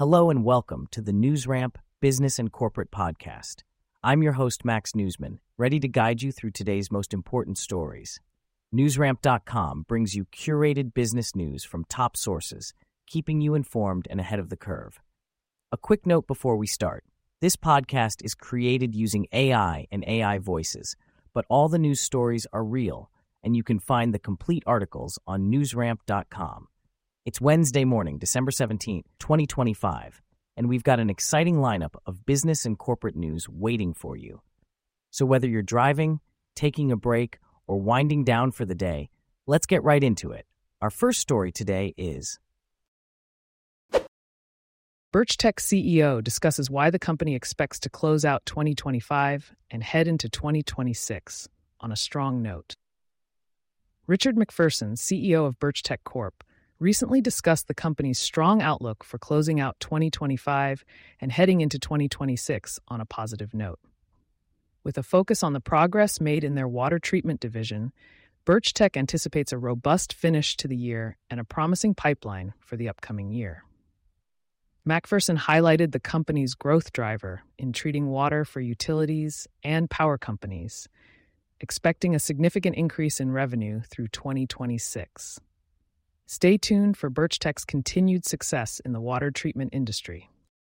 Hello and welcome to the NewsRamp Business and Corporate Podcast. I'm your host, Max Newsman, ready to guide you through today's most important stories. NewsRamp.com brings you curated business news from top sources, keeping you informed and ahead of the curve. A quick note before we start. This podcast is created using AI and AI voices, but all the news stories are real, and you can find the complete articles on NewsRamp.com. It's Wednesday morning, December 17th, 2025, and we've got an exciting lineup of business and corporate news waiting for you. So whether you're driving, taking a break, or winding down for the day, let's get right into it. Our first story today is Birchtech CEO discusses why the company expects to close out 2025 and head into 2026 on a strong note. Richard MacPherson, CEO of Birchtech Corp., recently discussed the company's strong outlook for closing out 2025 and heading into 2026 on a positive note. With a focus on the progress made in their water treatment division, Birchtech anticipates a robust finish to the year and a promising pipeline for the upcoming year. MacPherson highlighted the company's growth driver in treating water for utilities and power companies, expecting a significant increase in revenue through 2026. Stay tuned for Birchtech's continued success in the water treatment industry.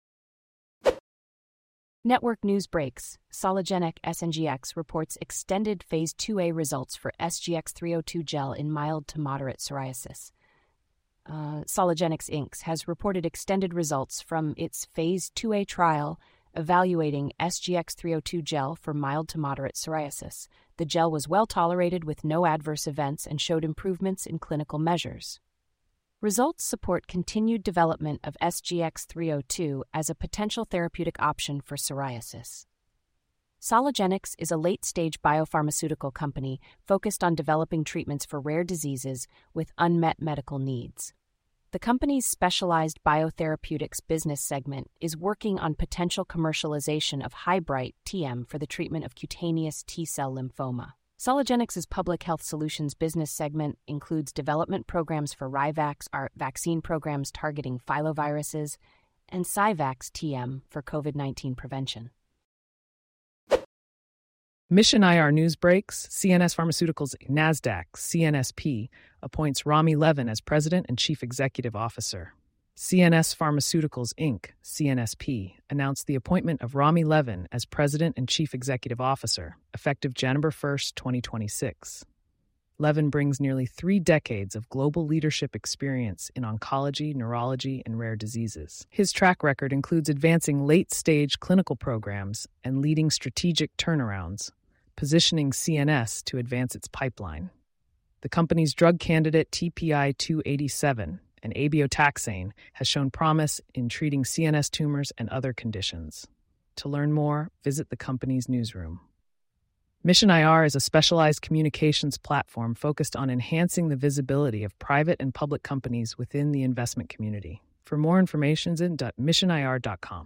Network news breaks. Sologenic SNGX reports extended Phase 2A results for SGX-302 gel in mild to moderate psoriasis. Sologenics Inc. has reported extended results from its Phase 2A trial evaluating SGX-302 gel for mild to moderate psoriasis. The gel was well tolerated with no adverse events and showed improvements in clinical measures. Results support continued development of SGX-302 as a potential therapeutic option for psoriasis. Sologenics is a late-stage biopharmaceutical company focused on developing treatments for rare diseases with unmet medical needs. The company's specialized biotherapeutics business segment is working on potential commercialization of Highbright TM for the treatment of cutaneous T-cell lymphoma. Sologenics' public health solutions business segment includes development programs for RiVax, our vaccine programs targeting filoviruses, and Cyvax TM for COVID-19 prevention. Mission IR news breaks. CNS Pharmaceuticals NASDAQ, CNSP, appoints Rami Levin as President and Chief Executive Officer. CNS Pharmaceuticals Inc., CNSP, announced the appointment of Rami Levin as President and Chief Executive Officer, effective January 1, 2026. Levin brings nearly 3 decades of global leadership experience in oncology, neurology, and rare diseases. His track record includes advancing late-stage clinical programs and leading strategic turnarounds, positioning CNS to advance its pipeline. The company's drug candidate TPI-287, an abiotaxane, has shown promise in treating CNS tumors and other conditions. To learn more, visit the company's newsroom. Mission IR is a specialized communications platform focused on enhancing the visibility of private and public companies within the investment community. For more information, visit missionir.com.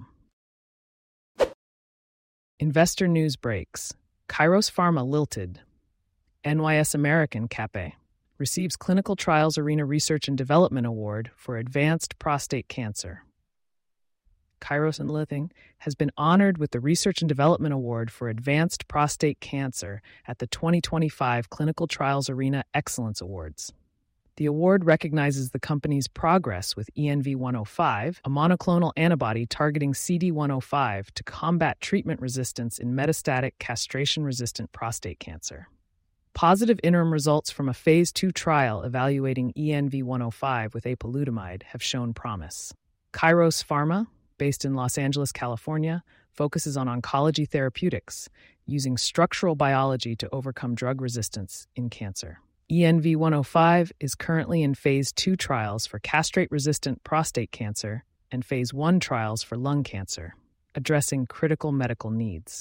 Investor news breaks. Kairos Pharma Ltd. NYS American Cape receives Clinical Trials Arena Research and Development Award for Advanced Prostate Cancer. Kairos and Lithing has been honored with the Research and Development Award for Advanced Prostate Cancer at the 2025 Clinical Trials Arena Excellence Awards. The award recognizes the company's progress with ENV105, a monoclonal antibody targeting CD105 to combat treatment resistance in metastatic castration-resistant prostate cancer. Positive interim results from a Phase 2 trial evaluating ENV105 with apalutamide have shown promise. Kairos Pharma, based in Los Angeles, California, focuses on oncology therapeutics, using structural biology to overcome drug resistance in cancer. ENV105 is currently in Phase 2 trials for castrate-resistant prostate cancer and Phase 1 trials for lung cancer, addressing critical medical needs.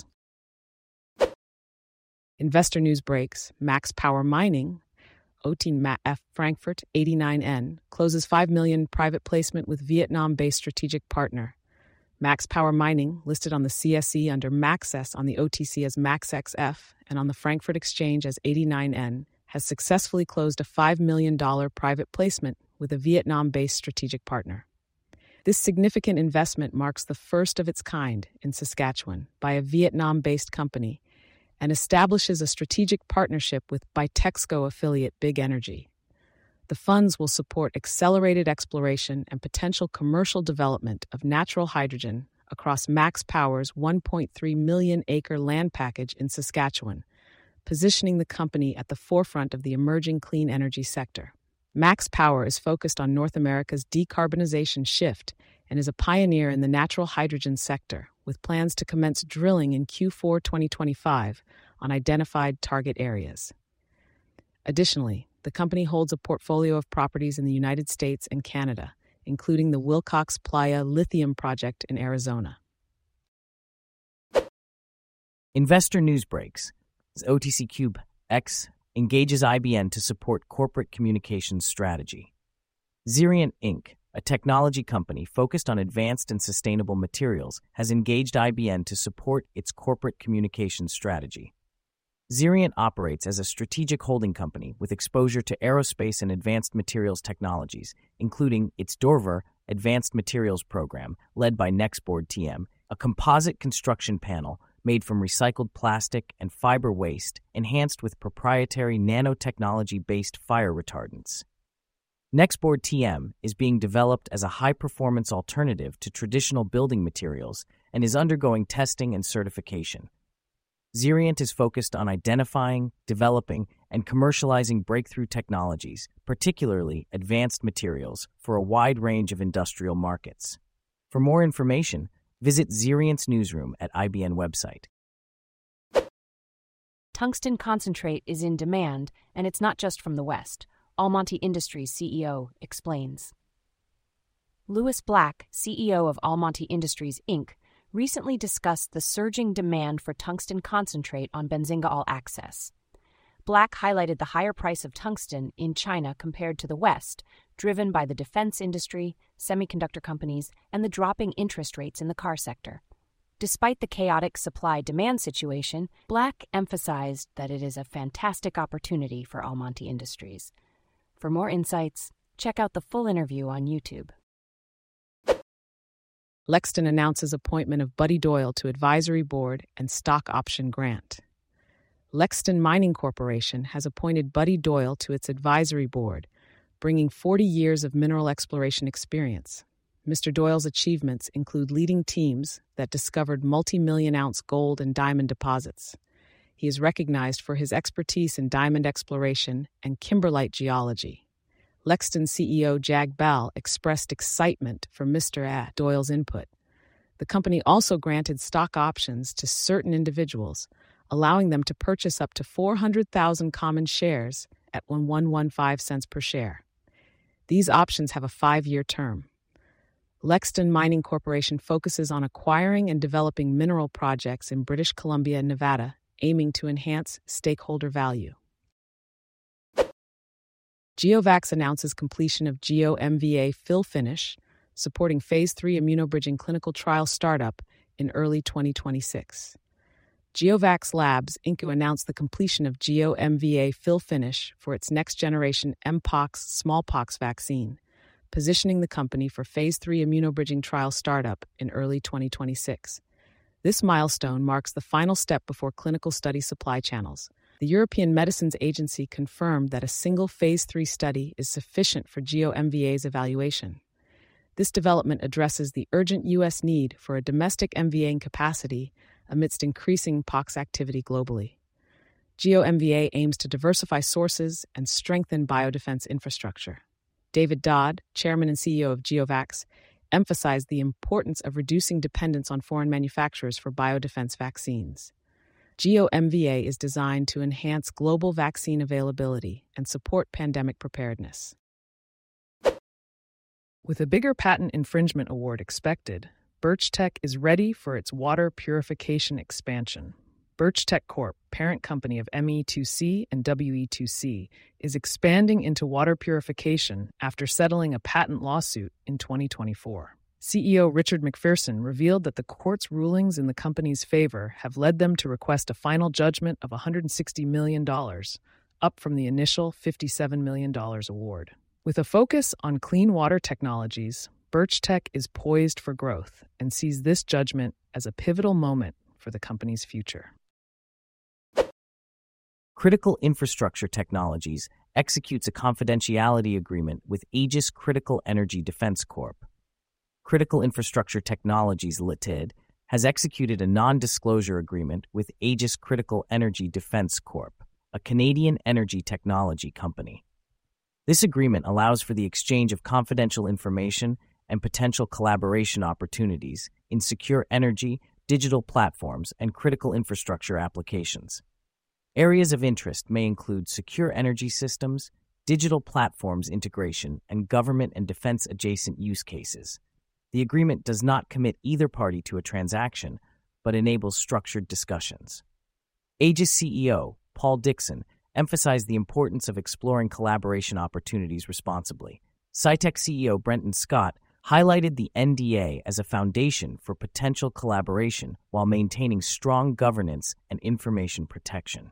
Investor news breaks. Max Power Mining, OTMAF Frankfurt 89N, closes $5 million private placement with Vietnam-based strategic partner. Max Power Mining, listed on the CSE under MAXS on the OTC as MaxXF and on the Frankfurt Exchange as 89N, has successfully closed a $5 million private placement with a Vietnam-based strategic partner. This significant investment marks the first of its kind in Saskatchewan by a Vietnam-based company and establishes a strategic partnership with Bitexco affiliate Big Energy. The funds will support accelerated exploration and potential commercial development of natural hydrogen across Max Power's 1.3 million acre land package in Saskatchewan, positioning the company at the forefront of the emerging clean energy sector. Max Power is focused on North America's decarbonization shift and is a pioneer in the natural hydrogen sector, with plans to commence drilling in Q4 2025 on identified target areas. Additionally, the company holds a portfolio of properties in the United States and Canada, including the Wilcox Playa Lithium Project in Arizona. Investor News Breaks. As OTC Cube X engages IBN to support corporate communications strategy. Xerient Inc., a technology company focused on advanced and sustainable materials, has engaged IBN to support its corporate communications strategy. Xerient operates as a strategic holding company with exposure to aerospace and advanced materials technologies, including its Dorver Advanced Materials Program, led by Nextboard TM, a composite construction panel made from recycled plastic and fiber waste, enhanced with proprietary nanotechnology-based fire retardants. Nextboard TM is being developed as a high-performance alternative to traditional building materials and is undergoing testing and certification. Xerient is focused on identifying, developing, and commercializing breakthrough technologies, particularly advanced materials, for a wide range of industrial markets. For more information, visit Xerient's newsroom at IBN website. Tungsten concentrate is in demand, and it's not just from the West, Almonty Industries CEO explains. Louis Black, CEO of Almonty Industries, Inc., recently discussed the surging demand for tungsten concentrate on Benzinga All Access. Black highlighted the higher price of tungsten in China compared to the West, driven by the defense industry, semiconductor companies, and the dropping interest rates in the car sector. Despite the chaotic supply-demand situation, Black emphasized that it is a fantastic opportunity for Almonty Industries. For more insights, check out the full interview on YouTube. Lexton announces appointment of Buddy Doyle to advisory board and stock option grant. Lexton Mining Corporation has appointed Buddy Doyle to its advisory board, bringing 40 years of mineral exploration experience. Mr. Doyle's achievements include leading teams that discovered multi-million-ounce gold and diamond deposits. He is recognized for his expertise in diamond exploration and kimberlite geology. Lexton CEO Jag Bal expressed excitement for Mr. Doyle's input. The company also granted stock options to certain individuals, allowing them to purchase up to 400,000 common shares at 1.15 cents per share. These options have a 5-year term. Lexton Mining Corporation focuses on acquiring and developing mineral projects in British Columbia and Nevada, aiming to enhance stakeholder value. GeoVax announces completion of GeoMVA fill finish, supporting Phase 3 immunobridging clinical trial startup in early 2026. GeoVax Labs Inc. announced the completion of GeoMVA fill finish for its next-generation Mpox smallpox vaccine, positioning the company for Phase 3 immunobridging trial startup in early 2026. This milestone marks the final step before clinical study supply channels. The European Medicines Agency confirmed that a single Phase 3 study is sufficient for GeoMVA's evaluation. This development addresses the urgent U.S. need for a domestic MVAing capacity amidst increasing pox activity globally. GeoMVA aims to diversify sources and strengthen biodefense infrastructure. David Dodd, chairman and CEO of GeoVax, emphasized the importance of reducing dependence on foreign manufacturers for biodefense vaccines. GeoMVA is designed to enhance global vaccine availability and support pandemic preparedness. With a bigger patent infringement award expected, Birchtech is ready for its water purification expansion. Birchtech Corp., parent company of ME2C and WE2C, is expanding into water purification after settling a patent lawsuit in 2024. CEO Richard McPherson revealed that the court's rulings in the company's favor have led them to request a final judgment of $160 million, up from the initial $57 million award. With a focus on clean water technologies, Birchtech is poised for growth and sees this judgment as a pivotal moment for the company's future. Critical Infrastructure Technologies executes a confidentiality agreement with Aegis Critical Energy Defense Corp. Critical Infrastructure Technologies Ltd. has executed a non-disclosure agreement with Aegis Critical Energy Defense Corp., a Canadian energy technology company. This agreement allows for the exchange of confidential information and potential collaboration opportunities in secure energy, digital platforms, and critical infrastructure applications. Areas of interest may include secure energy systems, digital platforms integration, and government and defense-adjacent use cases. The agreement does not commit either party to a transaction, but enables structured discussions. Aegis CEO Paul Dickson emphasized the importance of exploring collaboration opportunities responsibly. Scitech CEO Brenton Scott highlighted the NDA as a foundation for potential collaboration while maintaining strong governance and information protection.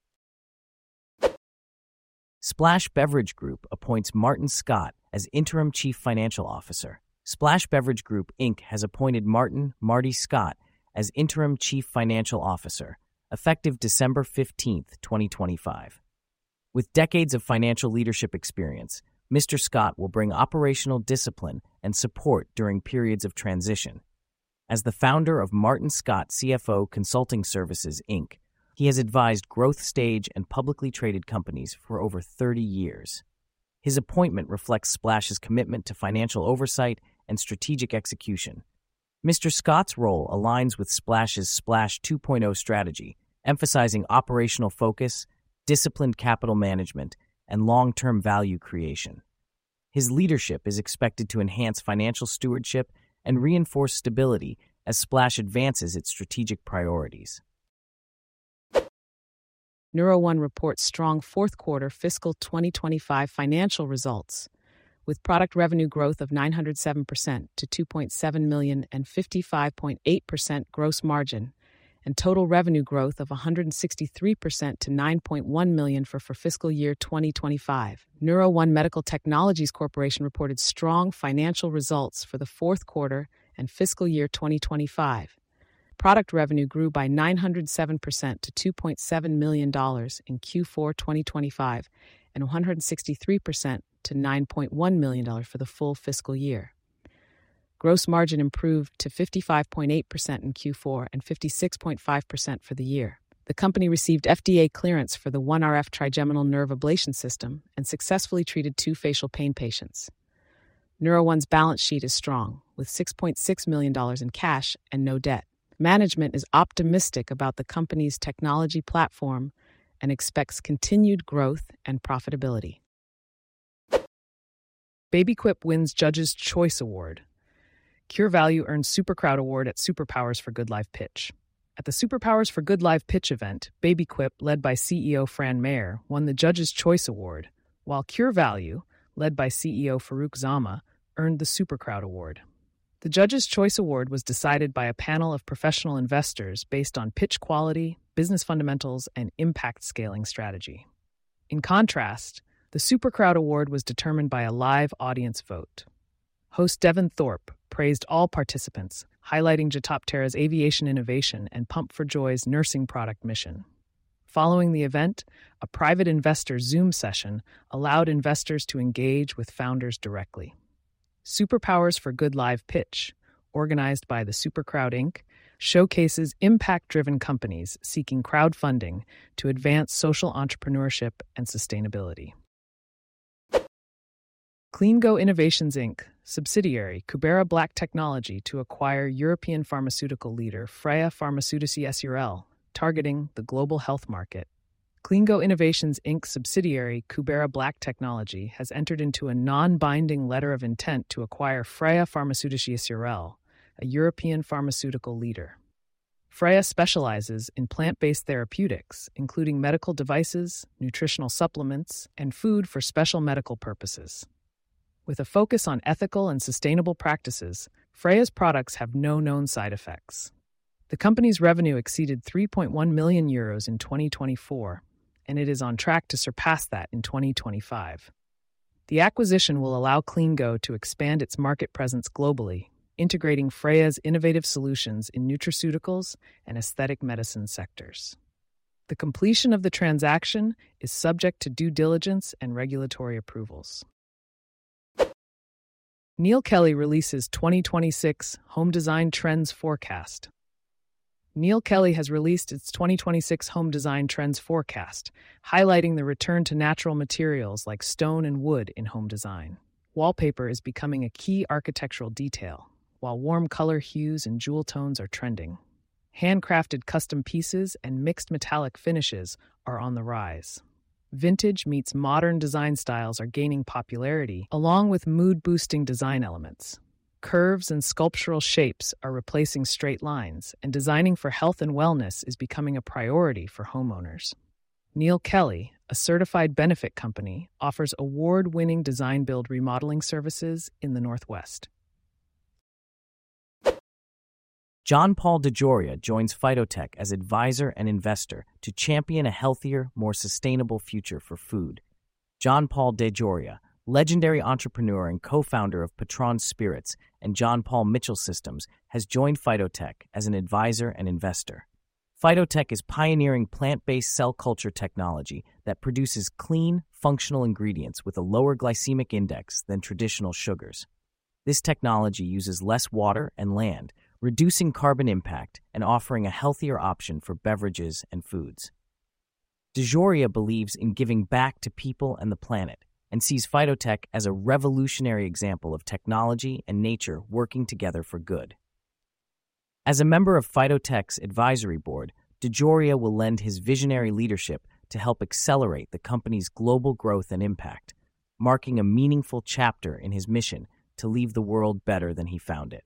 Splash Beverage Group appoints Martin Scott as Interim Chief Financial Officer. Splash Beverage Group, Inc. has appointed Marty Scott as Interim Chief Financial Officer, effective December 15, 2025. With decades of financial leadership experience, Mr. Scott will bring operational discipline and support during periods of transition. As the founder of Martin Scott CFO Consulting Services, Inc., he has advised growth stage and publicly traded companies for over 30 years. His appointment reflects Splash's commitment to financial oversight and strategic execution. Mr. Scott's role aligns with Splash's Splash 2.0 strategy, emphasizing operational focus, disciplined capital management, and long-term value creation. His leadership is expected to enhance financial stewardship and reinforce stability as Splash advances its strategic priorities. NeuroOne reports strong fourth quarter fiscal 2025 financial results, with product revenue growth of 907% to $2.7 million and 55.8% gross margin, and total revenue growth of 163% to $9.1 million for fiscal year 2025. NeuroOne Medical Technologies Corporation reported strong financial results for the fourth quarter and fiscal year 2025. Product revenue grew by 907% to $2.7 million in Q4 2025 and 163% to $9.1 million for the full fiscal year. Gross margin improved to 55.8% in Q4 and 56.5% for the year. The company received FDA clearance for the OneRF trigeminal nerve ablation system and successfully treated 2 facial pain patients. NeuroOne's balance sheet is strong, with $6.6 million in cash and no debt. Management is optimistic about the company's technology platform and expects continued growth and profitability. BabyQuip wins Judge's Choice Award. Cure Value earned SuperCrowd Award at Superpowers for Good Live Pitch. At the Superpowers for Good Live Pitch event, BabyQuip, led by CEO Fran Mayer, won the Judge's Choice Award, while Cure Value, led by CEO Farouk Zama, earned the SuperCrowd Award. The Judge's Choice Award was decided by a panel of professional investors based on pitch quality, business fundamentals, and impact scaling strategy. In contrast, the SuperCrowd Award was determined by a live audience vote. Host Devin Thorpe praised all participants, highlighting Jetoptera's aviation innovation and Pump for Joy's nursing product mission. Following the event, a private investor Zoom session allowed investors to engage with founders directly. Superpowers for Good Live Pitch, organized by the SuperCrowd Inc., showcases impact-driven companies seeking crowdfunding to advance social entrepreneurship and sustainability. CleanGo Innovations Inc., subsidiary Cubera Black Technology to acquire European pharmaceutical leader Freya Pharmaceutici S.r.l., targeting the global health market. CleanGo Innovations Inc. subsidiary Cubera Black Technology has entered into a non-binding letter of intent to acquire Freya Pharmaceutici S.r.l., a European pharmaceutical leader. Freya specializes in plant-based therapeutics, including medical devices, nutritional supplements, and food for special medical purposes. With a focus on ethical and sustainable practices, Freya's products have no known side effects. The company's revenue exceeded €3.1 million in 2024, and it is on track to surpass that in 2025. The acquisition will allow KleanGo to expand its market presence globally, integrating Freya's innovative solutions in nutraceuticals and aesthetic medicine sectors. The completion of the transaction is subject to due diligence and regulatory approvals. Neil Kelly releases 2026 Home Design Trends Forecast. Neil Kelly has released its 2026 Home Design Trends Forecast, highlighting the return to natural materials like stone and wood in home design. Wallpaper is becoming a key architectural detail, while warm color hues and jewel tones are trending. Handcrafted custom pieces and mixed metallic finishes are on the rise. Vintage meets modern design styles are gaining popularity, along with mood-boosting design elements. Curves and sculptural shapes are replacing straight lines, and designing for health and wellness is becoming a priority for homeowners. Neil Kelly, a certified benefit company, offers award-winning design-build remodeling services in the Northwest. John Paul DeJoria joins Phytotech as advisor and investor to champion a healthier, more sustainable future for food. John Paul DeJoria, legendary entrepreneur and co-founder of Patron Spirits and John Paul Mitchell Systems, has joined Phytotech as an advisor and investor. Phytotech is pioneering plant-based cell culture technology that produces clean, functional ingredients with a lower glycemic index than traditional sugars. This technology uses less water and land, reducing carbon impact and offering a healthier option for beverages and foods. DeJoria believes in giving back to people and the planet and sees Phytotech as a revolutionary example of technology and nature working together for good. As a member of Phytotech's advisory board, DeJoria will lend his visionary leadership to help accelerate the company's global growth and impact, marking a meaningful chapter in his mission to leave the world better than he found it.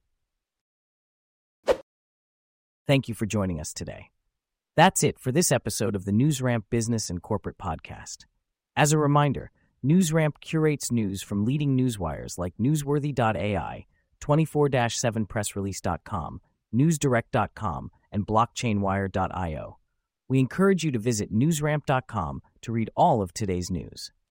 Thank you for joining us today. That's it for this episode of the NewsRamp Business and Corporate Podcast. As a reminder, NewsRamp curates news from leading newswires like Newsworthy.ai, 24-7pressrelease.com, NewsDirect.com, and BlockchainWire.io. We encourage you to visit NewsRamp.com to read all of today's news.